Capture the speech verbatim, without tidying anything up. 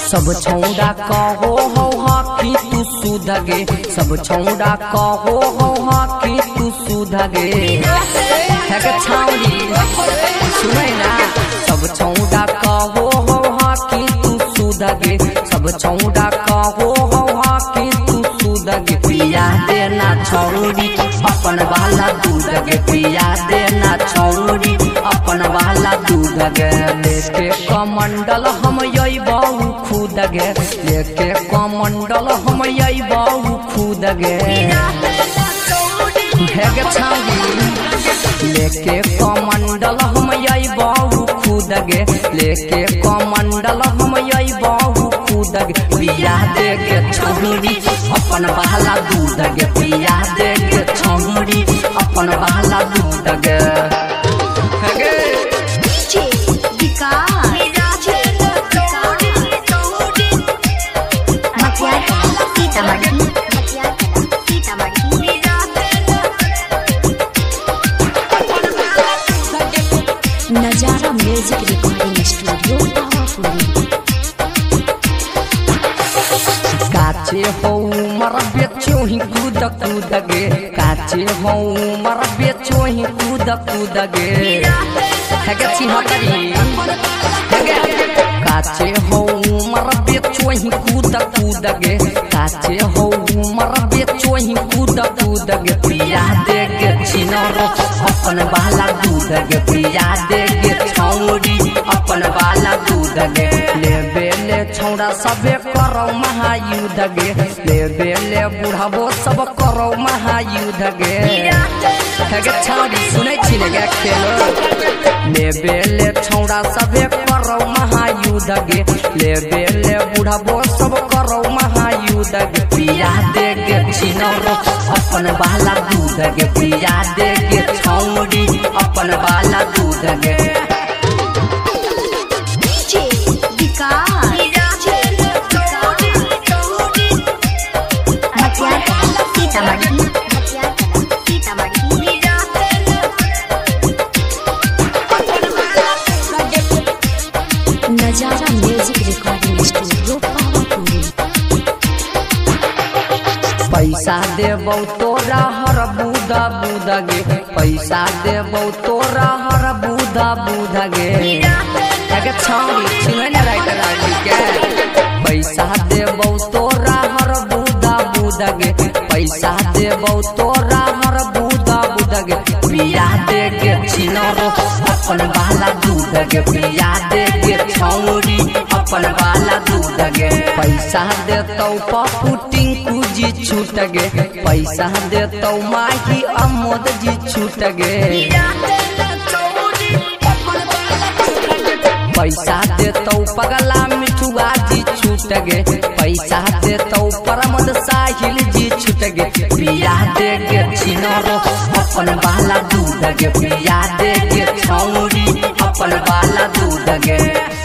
सब छौड़ा कहो हो हाकी तू सुधगे, सब छौड़ा कहो हो हाकी तू सुधगे। है के छौड़ी सुनै ना, सब छौड़ा कहो हो हाकी तू सुधगे, सब छौड़ा कहो हो हाकी तू सुधगे। पिया देना छौड़ी अपन वाला दूधगे, पिया देना छौड़ी अपन वाला दूधगे। लेके कमंडल हम यही बहु खुदगे, लेके कमंडल हम यही बहु खुदगे। है गे छौड़ी लेके कमंडल हम यही बहु खुदगे, लेके कमंडल हम यही बहु खुदगे। पिया देगे छौड़ी अपन वाला दूधगे, पिया देगे छौड़ी अपन वाला दूधगे। नजारा म्यूजिक रिकॉर्डिंग स्टूडियो पावापुरी। काचे हो मर बेचो ही कूद कूदगे, काचे हो मर बेचो ही कूद कूदगे। है गे छिहत्तरी काचे हो मर बेचो ही कूद कूदगे, काचे हो मर बेचो ही कूद कूदगे। पिया देगे छिनरो अपन वाला दूधगे, पिया देगे छौड़ी अपन वाला दूधगे। लेबे ले छौड़ा सबे करो महायुद्धगे, लेबे ले बुढ़ाबो सब करो महायुद्धगे। है गे छौड़ी सुनै छी ने गे खेलो, लेबे ले छौड़ा सबे करो महायुद्धगे, लेबे ले बुढ़ाबो सब करो महायुद्धगे। पिया देगे छिनरो अपन वाला दूधगे, पिया देगे छौड़ी अपन वाला दूधगे। नजारा म्यूजिक रिकॉर्डिंग स्टूडियो पावापुरी। पैसा देबौ तोरा हर बूदा बूदगे, पैसा देबौ तोरा हर बूदा बूदगे। है गे छौड़ी सुनै ना राइटर आदि के, पैसा देबौ तोरा हर बूदा बूदगे, पैसा देबौ तोरा हर बूदा बूदगे। पिया देगे छिनरो अपन वाला दूधगे, पिया देगे छौड़ी अपन वाला दूधगे। पैसा देतौ पप्पू टिंकू जी छूटगे, पैसा देतौ माही अमोद जी छूटगे। पैसा देतौ पगला मिठुआ जी छूटगे, पैसा देतौ परमद साहिल जी छूटगे। पिया देगे छिनरो अपन वाला दूधगे, पिया देगे छौड़ी अपन वाला दूधगे।